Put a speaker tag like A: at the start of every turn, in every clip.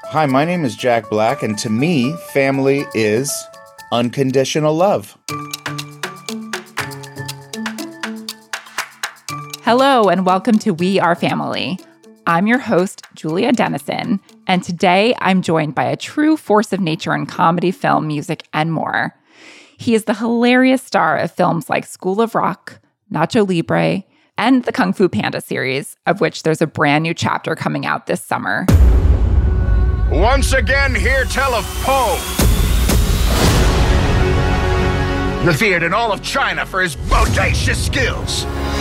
A: Hi, my name is Jack Black, and to me, family is unconditional love.
B: Hello, and welcome to We Are Family. I'm your host, Julia Dennison, and today I'm joined by a true force of nature in comedy, film, music, and more. He is the hilarious star of films like School of Rock, Nacho Libre, and the Kung Fu Panda series, of which there's a brand new chapter coming out this summer.
C: Once again, here tell of Po, revered in all of China for his bodacious skills.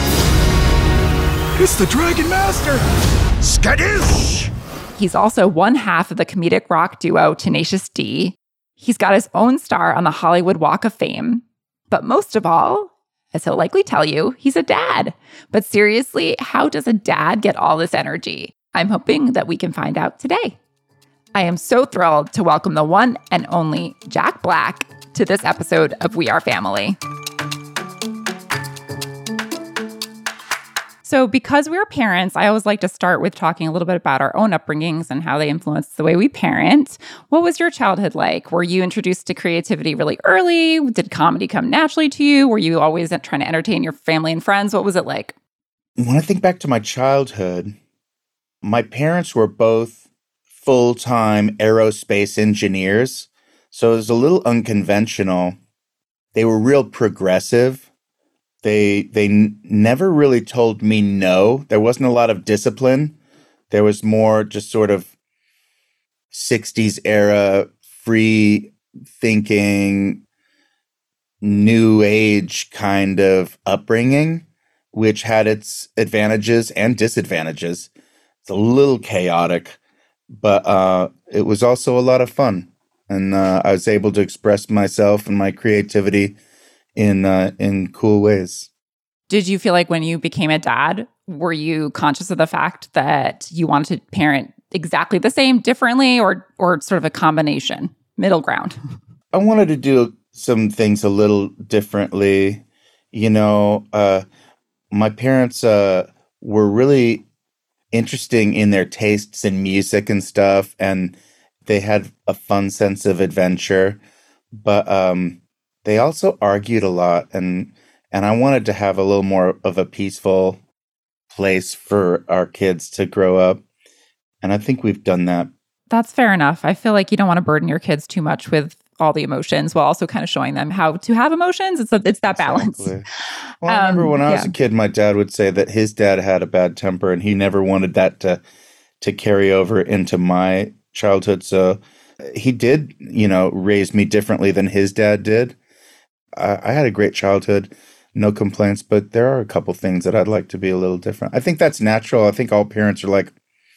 D: It's the Dragon Master!
C: Skadoosh!
B: He's also one half of the comedic rock duo Tenacious D. He's got his own star on the Hollywood Walk of Fame. But most of all, as he'll likely tell you, he's a dad. But seriously, how does a dad get all this energy? I'm hoping that we can find out today. I am so thrilled to welcome the one and only Jack Black to this episode of We Are Family. So because we're parents, I always like to start with talking a little bit about our own upbringings and how they influence the way we parent. What was your childhood like? Were you introduced to creativity really early? Did comedy come naturally to you? Were you always trying to entertain your family and friends? What was it like?
A: When I think back to my childhood, my parents were both full-time aerospace engineers, so it was a little unconventional. They were real progressive. They never really told me no. There wasn't a lot of discipline. There was more just sort of 60s era free thinking, new age kind of upbringing, which had its advantages and disadvantages. It's a little chaotic, but it was also a lot of fun. And I was able to express myself and my creativity in cool ways.
B: Did you feel like when you became a dad, were you conscious of the fact that you wanted to parent exactly the same, differently, or sort of a combination, middle ground?
A: I wanted to do some things a little differently. You know, my parents were really interesting in their tastes in music and stuff, and they had a fun sense of adventure, but they also argued a lot, and I wanted to have a little more of a peaceful place for our kids to grow up, and I think we've done that.
B: That's fair enough. I feel like you don't want to burden your kids too much with all the emotions while also kind of showing them how to have emotions. It's that balance.
A: Exactly. Well, I remember when I was a kid, my dad would say that his dad had a bad temper and he never wanted that to carry over into my childhood. So he did, raise me differently than his dad did. I had a great childhood, no complaints, but there are a couple things that I'd like to be a little different. I think that's natural. I think all parents are like,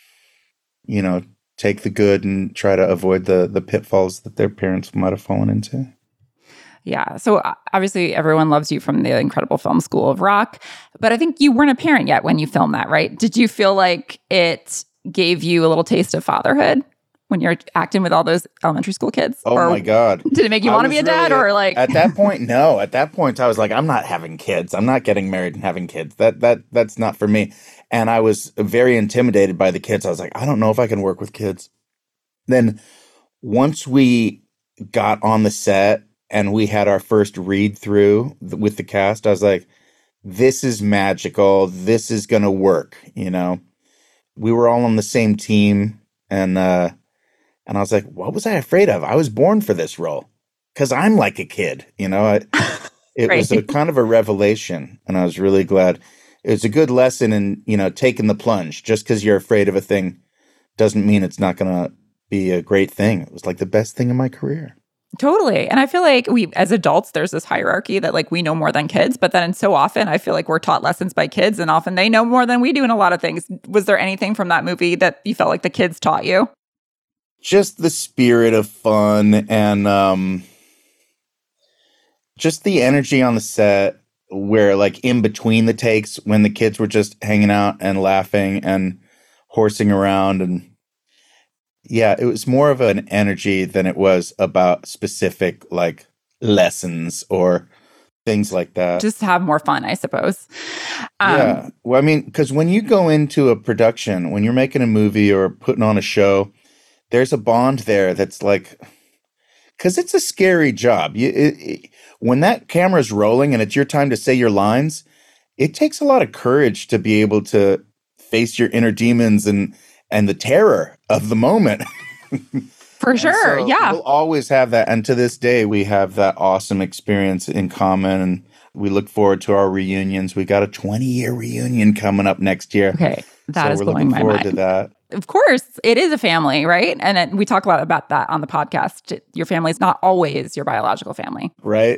A: take the good and try to avoid the pitfalls that their parents might have fallen into.
B: Yeah. So obviously everyone loves you from the incredible film School of Rock, but I think you weren't a parent yet when you filmed that, right? Did you feel like it gave you a little taste of fatherhood when you're acting with all those elementary school kids?
A: Oh my God.
B: Did it make you want to be a dad or like?
A: At that point, no. At that point, I was like, I'm not having kids. I'm not getting married and having kids. That's not for me. And I was very intimidated by the kids. I was like, I don't know if I can work with kids. Then once we got on the set and we had our first read through with the cast, I was like, this is magical. This is going to work. We were all on the same team. And I was like, what was I afraid of? I was born for this role because I'm like a kid, It
B: Right.
A: was a kind of a revelation, and I was really glad. It was a good lesson in, taking the plunge. Just because you're afraid of a thing doesn't mean it's not going to be a great thing. It was like the best thing in my career.
B: Totally. And I feel like we, as adults, there's this hierarchy that like we know more than kids, but then so often I feel like we're taught lessons by kids and often they know more than we do in a lot of things. Was there anything from that movie that you felt like the kids taught you?
A: Just the spirit of fun and just the energy on the set where like in between the takes when the kids were just hanging out and laughing and horsing around. And yeah, it was more of an energy than it was about specific like lessons or things like that.
B: Just have more fun, I suppose.
A: Yeah. Well, I mean, because when you go into a production, when you're making a movie or putting on a show, there's a bond there that's like, because it's a scary job. When that camera's rolling and it's your time to say your lines, it takes a lot of courage to be able to face your inner demons and the terror of the moment.
B: For sure,
A: so
B: yeah.
A: We'll always have that. And to this day, we have that awesome experience in common. And we look forward to our reunions. We got a 20-year reunion coming up next year.
B: Okay, that is
A: we're
B: blowing
A: looking
B: my
A: forward
B: mind.
A: to that.
B: Of course, it is a family, right? And we talk a lot about that on the podcast. Your family is not always your biological family.
A: Right?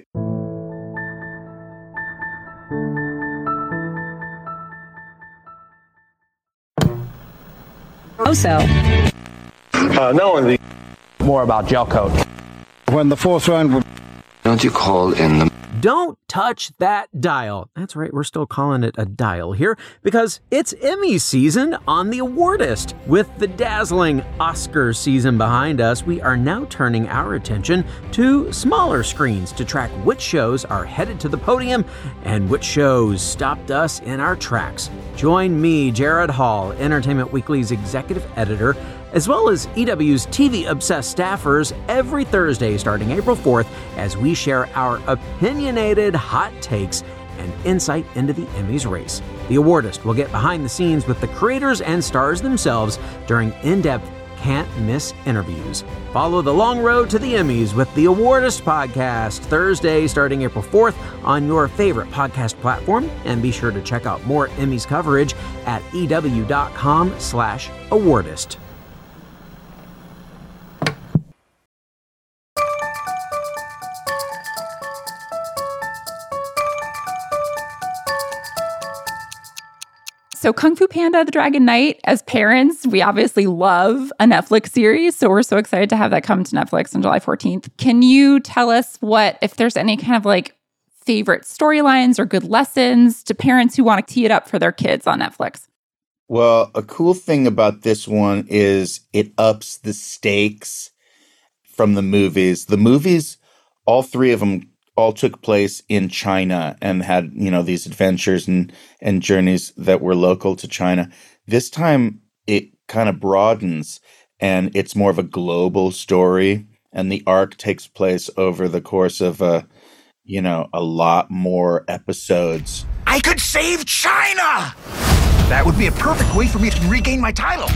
D: Also,
E: not only more about gel coat.
F: When the fourth round would...
G: Don't you call in the...
H: Don't touch that dial. That's right, we're still calling it a dial here because it's Emmy season on The Awardist. With the dazzling Oscar season behind us, we are now turning our attention to smaller screens to track which shows are headed to the podium and which shows stopped us in our tracks. Join me, Jared Hall, Entertainment Weekly's executive editor, as well as EW's TV-obsessed staffers every Thursday starting April 4th as we share our opinionated hot takes and insight into the Emmys race. The Awardist will get behind the scenes with the creators and stars themselves during in-depth, can't-miss interviews. Follow the long road to the Emmys with the Awardist podcast Thursday starting April 4th on your favorite podcast platform, and be sure to check out more Emmys coverage at ew.com/awardist.
B: So Kung Fu Panda, The Dragon Knight, as parents, we obviously love a Netflix series. So we're so excited to have that come to Netflix on July 14th. Can you tell us if there's any kind of like favorite storylines or good lessons to parents who want to tee it up for their kids on Netflix?
A: Well, a cool thing about this one is it ups the stakes from the movies. The movies, all three of them, all took place in China and had, these adventures and journeys that were local to China. This time it kind of broadens and it's more of a global story. And the arc takes place over the course of a lot more episodes.
C: I could save China! That would be a perfect way for me to regain my title.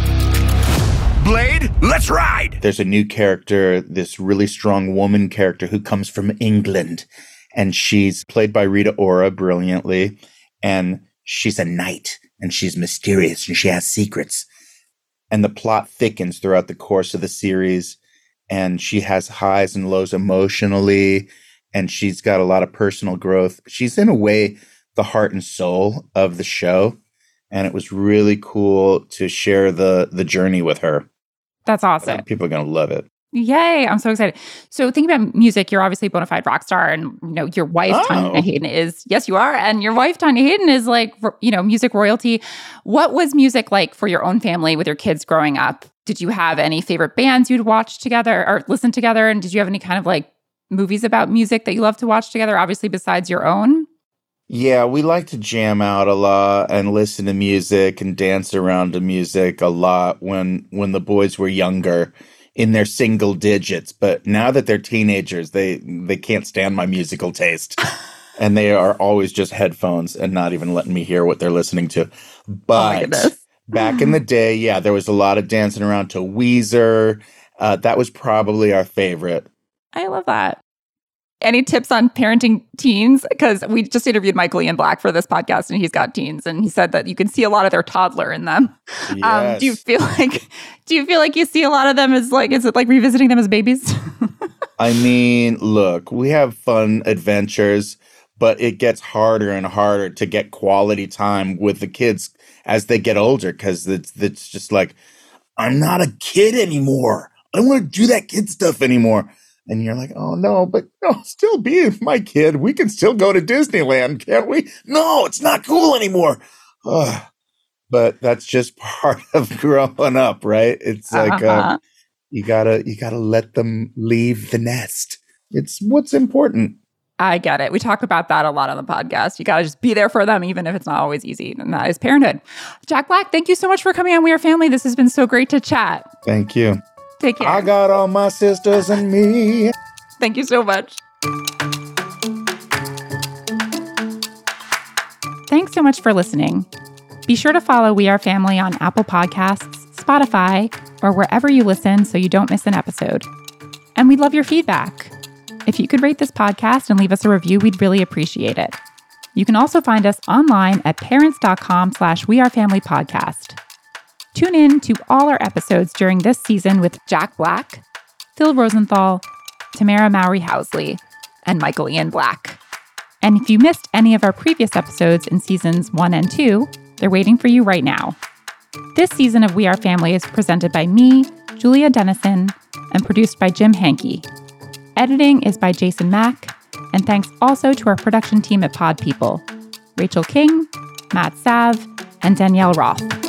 C: Blade, let's ride!
A: There's a new character, this really strong woman character who comes from England. And she's played by Rita Ora brilliantly. And she's a knight. And she's mysterious. And she has secrets. And the plot thickens throughout the course of the series. And she has highs and lows emotionally. And she's got a lot of personal growth. She's in a way the heart and soul of the show. And it was really cool to share the journey with her.
B: That's awesome.
A: People are going to love it.
B: Yay. I'm so excited. So thinking about music, you're obviously a bona fide rock star. And, your wife, Tanya Hayden, is, yes, you are. And your wife, Tanya Hayden, is like, music royalty. What was music like for your own family with your kids growing up? Did you have any favorite bands you'd watch together or listen together? And did you have any kind of like movies about music that you love to watch together, obviously besides your own?
A: Yeah, we like to jam out a lot and listen to music and dance around to music a lot when the boys were younger in their single digits. But now that they're teenagers, they can't stand my musical taste. And they are always just headphones and not even letting me hear what they're listening to. But back in the day, yeah, there was a lot of dancing around to Weezer. That was probably our favorite.
B: I love that. Any tips on parenting teens? Because we just interviewed Michael Ian Black for this podcast, and he's got teens, and he said that you can see a lot of their toddler in them.
A: Yes.
B: Do you feel like you see a lot of them as like, is it like revisiting them as babies?
A: I mean, look, we have fun adventures, but it gets harder and harder to get quality time with the kids as they get older, because it's just like, I'm not a kid anymore. I don't want to do that kid stuff anymore. And you're like, oh, no, but no, still be my kid. We can still go to Disneyland, can't we? No, it's not cool anymore. Ugh. But that's just part of growing up, right? It's like you gotta let them leave the nest. It's what's important.
B: I get it. We talk about that a lot on the podcast. You got to just be there for them, even if it's not always easy. And that is parenthood. Jack Black, thank you so much for coming on We Are Family. This has been so great to chat.
A: Thank you.
B: Take care.
A: I got all my sisters and me.
B: Thank you so much. Thanks so much for listening. Be sure to follow We Are Family on Apple Podcasts, Spotify, or wherever you listen so you don't miss an episode. And we'd love your feedback. If you could rate this podcast and leave us a review, we'd really appreciate it. You can also find us online at parents.com/wearefamilypodcast. Tune in to all our episodes during this season with Jack Black, Phil Rosenthal, Tamara Mowry Housley, and Michael Ian Black. And if you missed any of our previous episodes in seasons 1 and 2, they're waiting for you right now. This season of We Are Family is presented by me, Julia Dennison, and produced by Jim Hankey. Editing is by Jason Mack, and thanks also to our production team at Pod People, Rachel King, Matt Sav, and Danielle Roth.